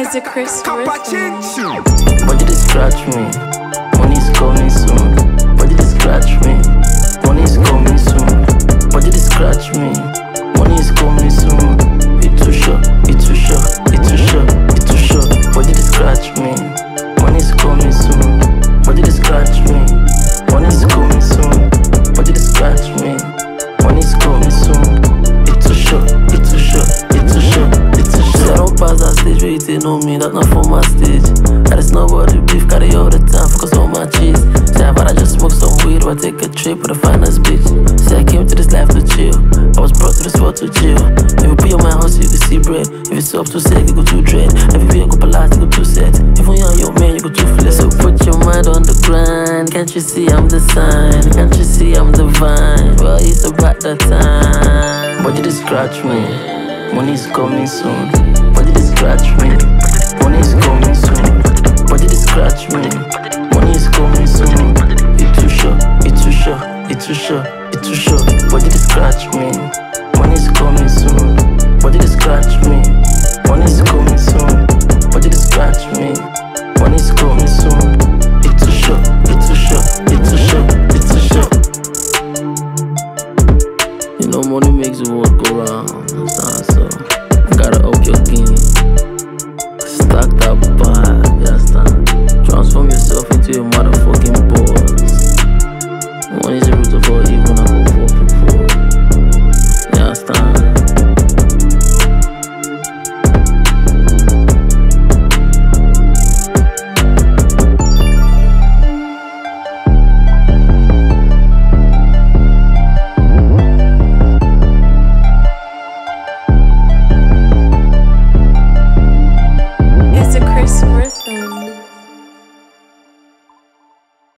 Producer Chris Rhythm. Body they scratch me, money's coming soon. Body they scratch me, money's coming soon. Body they scratch me, money's coming soon. It too short, it too short, it too short, it too short. Body they scratch me, money's coming soon. Body they scratch me, money's coming soon. Body they scratch me, money's coming soon. It too short, it too short, it too short, it too short. I don't pass that stage where you take know me, that's not for my stage. I just know about the beef, carry all the time, focus on my cheese. Say I'd rather just smoke some weed or take a trip with the finest bitch. Say I came to this life to chill, I was brought to this world to chill. If you put your mind hustle, you can see bread. If it's up too sick, you go too dread. Everywhere you go polite, you go too set. If when you're your man, you go too flip. So put your mind on the grind. Can't you see I'm the sign? Can't you see I'm divine? Well, it's about that time. Body they scratch me, money's coming soon. Body they scratch me, money's coming soon. Body they scratch me, money's coming soon. It too short, it too short, it too short, it too short. Body they scratch me, money's coming soon. Body they scratch